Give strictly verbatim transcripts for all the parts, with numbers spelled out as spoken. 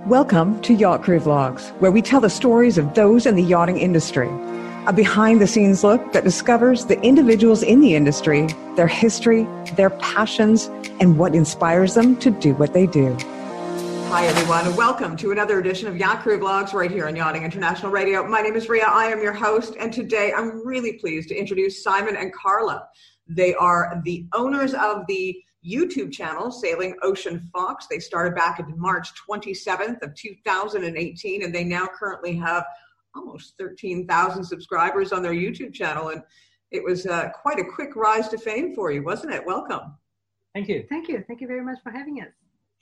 Welcome to Yacht Crew Vlogs, where we tell the stories of those in the yachting industry. A behind-the-scenes look that discovers the individuals in the industry, their history, their passions, and what inspires them to do what they do. Hi, everyone, and welcome to another edition of Yacht Crew Vlogs right here on Yachting International Radio. My name is Ria. I am your host, and today I'm really pleased to introduce Simon and Carla. They are the owners of the YouTube channel, Sailing Ocean Fox. They started back on March twenty-seventh of two thousand eighteen, and they now currently have almost thirteen thousand subscribers on their YouTube channel. And it was uh, quite a quick rise to fame for you, wasn't it? Welcome. Thank you. Thank you. Thank you very much for having us.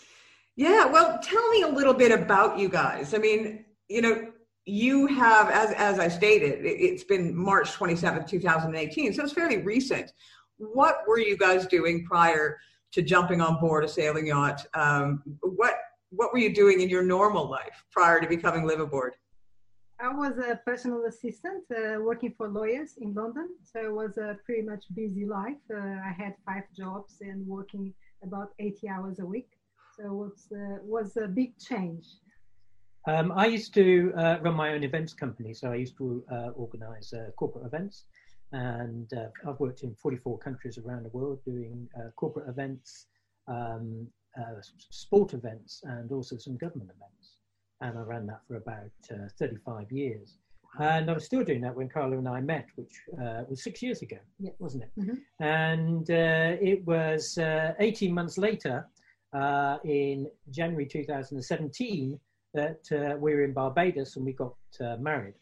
Yeah, well, tell me a little bit about you guys. I mean, you know, you have, as, as I stated, it, it's been March twenty-seventh, two thousand eighteen, so it's fairly recent. What were you guys doing prior to jumping on board a sailing yacht? Um, what what were you doing in your normal life prior to becoming Live Aboard? I was a personal assistant uh, working for lawyers in London. So it was a pretty much busy life. Uh, I had five jobs and working about eighty hours a week. So it was, uh, was a big change. Um, I used to uh, run my own events company. So I used to uh, organize uh, corporate events. And uh, I've worked in forty-four countries around the world doing uh, corporate events, um, uh, sport events, and also some government events. And I ran that for about uh, thirty-five years. And I was still doing that when Carla and I met, which uh, was six years ago, yes. wasn't it? Mm-hmm. And uh, it was uh, eighteen months later, uh, in January two thousand seventeen, that uh, we were in Barbados and we got uh, married.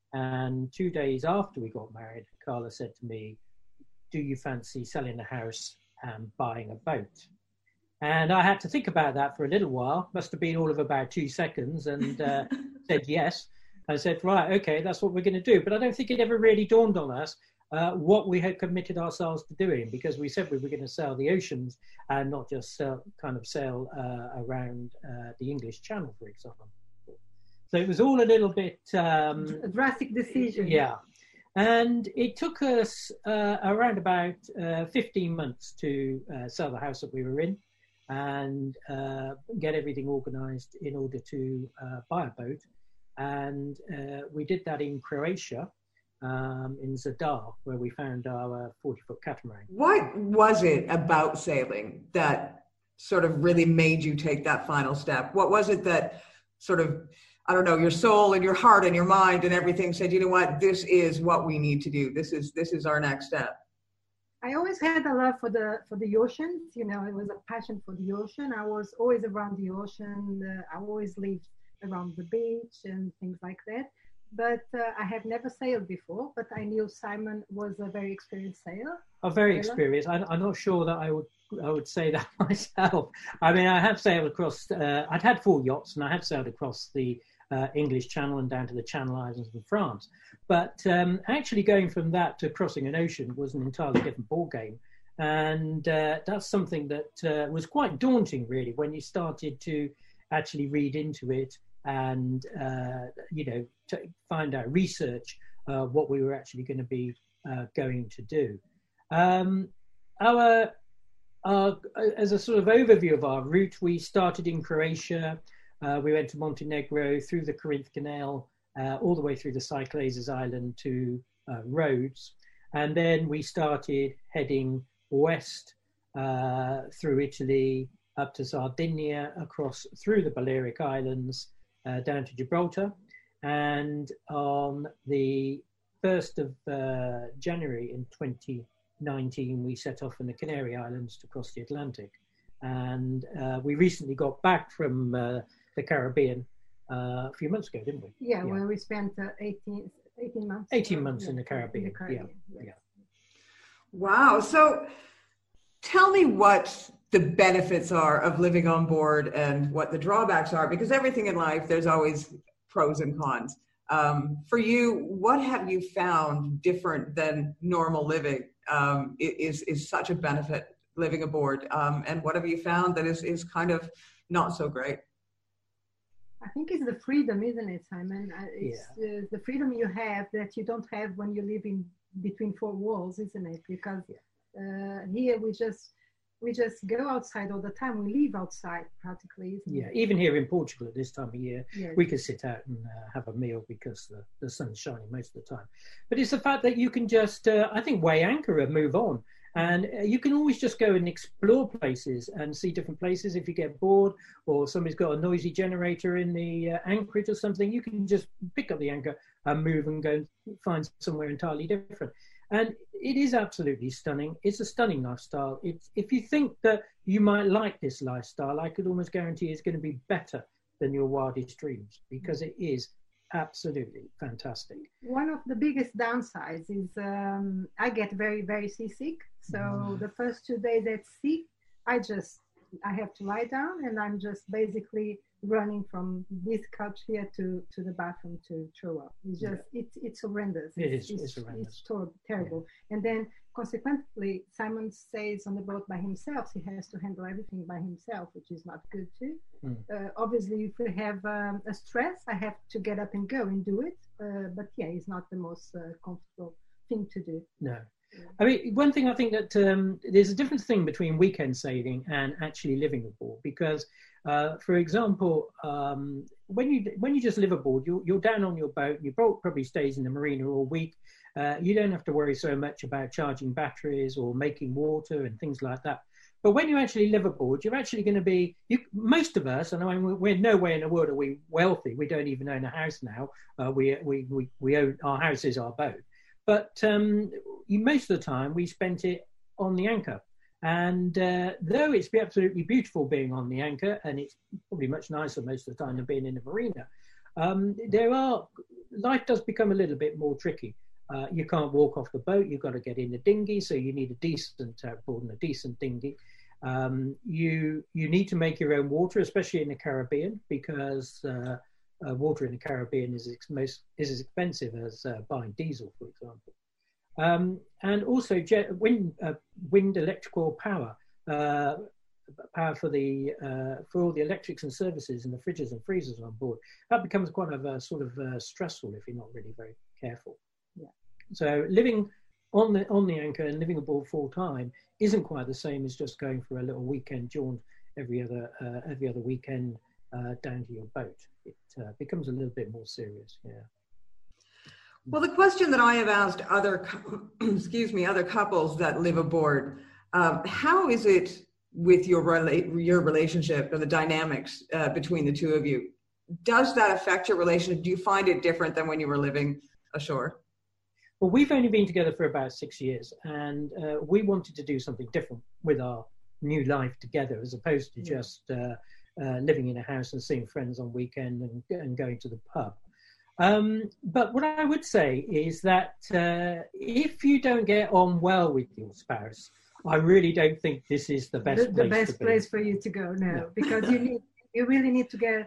And two days after we got married, Carla said to me, do you fancy selling the house and buying a boat? And I had to think about that for a little while, must have been all of about two seconds, and uh, said yes. I said, right, okay, that's what we're going to do. But I don't think it ever really dawned on us uh, what we had committed ourselves to doing, because we said we were going to sail the oceans and not just sail, kind of sail uh, around uh, the English Channel, for example. So it was all a little bit... Um, a drastic decision. Yeah. And it took us uh, around about uh, fifteen months to uh, sell the house that we were in and uh, get everything organised in order to uh, buy a boat. And uh, we did that in Croatia, um, in Zadar, where we found our forty-foot catamaran. What was it about sailing that sort of really made you take that final step? What was it that sort of... I don't know, your soul and your heart and your mind and everything said, you know what, this is what we need to do. This is this is our next step. I always had a love for the for the oceans. You know, it was a passion for the ocean. I was always around the ocean. Uh, I always lived around the beach and things like that. But uh, I have never sailed before, but I knew Simon was a very experienced sailor. Oh, very experienced. I, I'm not sure that I would I would say that myself. I mean, I have sailed across, uh, I'd had four yachts and I have sailed across the uh, English Channel and down to the Channel Islands in France. But um, actually going from that to crossing an ocean was an entirely different ballgame. And uh, that's something that uh, was quite daunting, really, when you started to actually read into it and, uh, you know, to find out, research uh, what we were actually going to be uh, going to do. Um, our, our, as a sort of overview of our route, we started in Croatia. Uh, we went to Montenegro, through the Corinth Canal, uh, all the way through the Cyclades Island to uh, Rhodes. And then we started heading west uh, through Italy, up to Sardinia, across through the Balearic Islands, uh, down to Gibraltar. And on the first of uh, January in twenty nineteen, we set off from the Canary Islands to cross the Atlantic. And uh, we recently got back from uh, the Caribbean uh, a few months ago, didn't we? Yeah, yeah. Well, we spent uh, eighteen, eighteen months. eighteen months yeah, in the Caribbean, in the Caribbean yeah. yes. yeah. Wow. So tell me what the benefits are of living on board and what the drawbacks are, because everything in life, there's always pros and cons. Um, for you, what have you found different than normal living um, is, is such a benefit living aboard? Um, and what have you found that is, is kind of not so great? I think it's the freedom, isn't it, Simon? It's yeah. uh, the freedom you have that you don't have when you live in between four walls, isn't it? Because uh, here we just we just go outside all the time. We live outside practically. Yeah, even here in Portugal at this time of year, yes. we could sit out and uh, have a meal because the, the sun's shining most of the time. But it's the fact that you can just, uh, I think, weigh anchor and move on. And uh, you can always just go and explore places and see different places. If you get bored or somebody's got a noisy generator in the uh, anchorage or something, you can just pick up the anchor and move and go and find somewhere entirely different. And it is absolutely stunning. It's a stunning lifestyle. It's, if you think that you might like this lifestyle, I could almost guarantee it's going to be better than your wildest dreams, because it is absolutely fantastic. One of the biggest downsides is um, I get very, very seasick. So mm. the first two days at sea, I just, I have to lie down and I'm just basically running from this couch here to, to the bathroom to throw up. It's just, yeah. it's, it's horrendous. It is, it's, it's horrendous. It's ter- terrible. Yeah. And then consequently, Simon stays on the boat by himself. He has to handle everything by himself, which is not good too. Mm. Uh, obviously, if we have um, a stress, I have to get up and go and do it. Uh, but yeah, it's not the most uh, comfortable thing to do. No. I mean, one thing I think that um, there's a different thing between weekend sailing and actually living aboard, because, uh, for example, um, when you when you just live aboard, you're, you're down on your boat, your boat probably stays in the marina all week. Uh, you don't have to worry so much about charging batteries or making water and things like that. But when you actually live aboard, you're actually going to be, you, most of us, and I mean, we're nowhere in the world are we wealthy. We don't even own a house now. Uh, we, we, we, we own, our house is our boat. But um, you, most of the time, we spent it on the anchor. And uh, though it's absolutely beautiful being on the anchor, and it's probably much nicer most of the time than being in the marina, um, there are, life does become a little bit more tricky. Uh, you can't walk off the boat, you've got to get in the dinghy, so you need a decent outboard and a decent dinghy. Um, you, you need to make your own water, especially in the Caribbean, because uh, Uh, water in the Caribbean is, ex- most, is as expensive as uh, buying diesel, for example. Um, and also jet, wind, uh, wind electrical power, uh, power for the uh, for all the electrics and services and the fridges and freezers on board. That becomes quite of a sort of uh, stressful if you're not really very careful. Yeah. So living on the on the anchor and living aboard full time isn't quite the same as just going for a little weekend jaunt every other uh, every other weekend uh, down to your boat. It uh, becomes a little bit more serious, yeah. Well, the question that I have asked other, excuse me, other couples that live aboard, um, how is it with your rela- your relationship and the dynamics uh, between the two of you? Does that affect your relationship? Do you find it different than when you were living ashore? Well, we've only been together for about six years, and uh, we wanted to do something different with our new life together, as opposed to yeah. just uh, uh, living in a house and seeing friends on weekend and, and going to the pub. Um, but what I would say is that uh, if you don't get on well with your spouse, I really don't think this is the best the, place the best to place be. for you to go. No, no. because you need you really need to get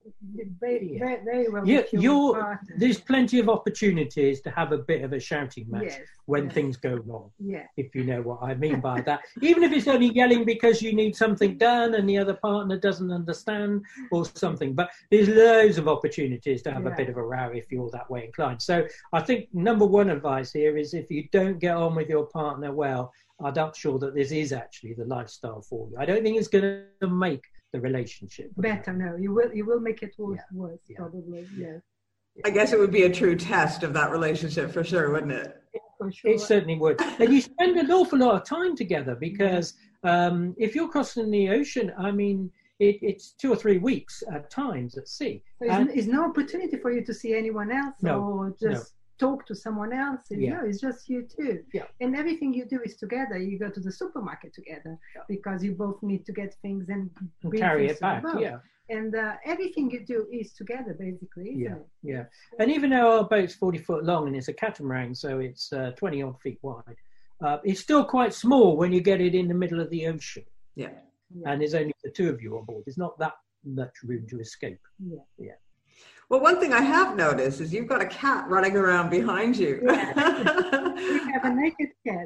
very, very, very well. Yeah, with your you're, partner. there's plenty of opportunities to have a bit of a shouting match yes, when yes. things go wrong. Yeah. If you know what I mean by that. Even if it's only yelling because you need something done and the other partner doesn't understand or something. But there's loads of opportunities to have yeah. a bit of a row if you're that way inclined. So I think number one advice here is if you don't get on with your partner well, I'm not sure that this is actually the lifestyle for you. I don't think it's going to make the relationship better. No, you will you will make it worse, yeah. worse yeah. probably. Yeah. I guess it would be a true test of that relationship for sure, wouldn't it? Yeah, for sure. It certainly would. And you spend an awful lot of time together because um, if you're crossing the ocean, I mean, it, it's two or three weeks at times at sea. So it's, it's no opportunity for you to see anyone else no, or just no. talk to someone else. Yeah. No, it's just you two. Yeah. And everything you do is together. You go to the supermarket together yeah. because you both need to get things and, and carry it back. Yeah. And uh, everything you do is together, basically. Isn't yeah, it? yeah. And even though our boat's forty foot long and it's a catamaran, so it's uh, twenty odd feet wide, uh, it's still quite small when you get it in the middle of the ocean. Yeah. yeah. And there's only the two of you on board. There's not that much room to escape. Yeah. Yeah. Well, one thing I have noticed is you've got a cat running around behind you. Yeah. We have a naked cat.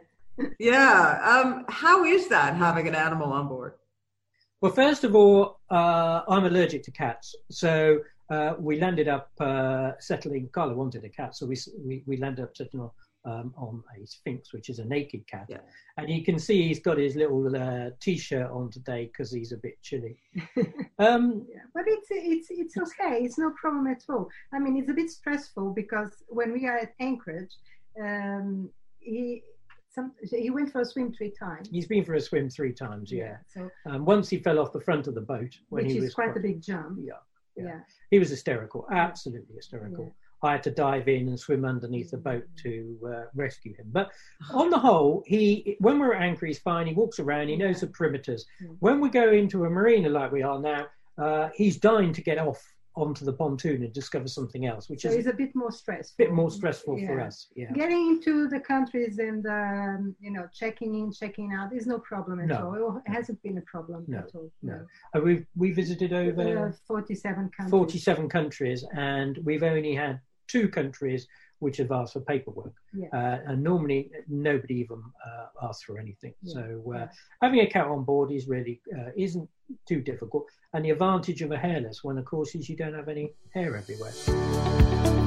yeah. Um, how is that, having an animal on board? Well, first of all, uh, I'm allergic to cats. So uh, we landed up uh, settling, Carla wanted a cat, so we, we, we landed up settling um, on a Sphinx, which is a naked cat. Yeah. And you can see he's got his little uh, T-shirt on today because he's a bit chilly. um, yeah, but it's it's it's okay. It's no problem at all. I mean, it's a bit stressful because when we are at Anchorage, um, he some, he went for a swim three times. He's been for a swim three times. Yeah. yeah so um, once he fell off the front of the boat, when which he is was quite a big jump. Yeah, yeah. Yeah. He was hysterical. Absolutely hysterical. Yeah. I had to dive in and swim underneath the boat to uh, rescue him. But on the whole, he when we're at anchor, he's fine. He walks around. He knows the perimeters. Mm. When we go into a marina like we are now, uh, he's dying to get off onto the pontoon and discover something else, which so is it's a bit more stressful. bit more stressful yeah. for us. Yeah. Getting into the countries and um, you know checking in, checking out is no problem at No. all. It hasn't been a problem No. at all. No. Uh, we've we visited over Uh, forty-seven countries. forty-seven countries, and we've only had two countries which have asked for paperwork. Yeah. Uh, and normally nobody even uh, asks for anything. Yeah. So uh, Yeah. having a cat on board is really uh, isn't too difficult. And the advantage of a hairless one, of course, is you don't have any hair everywhere.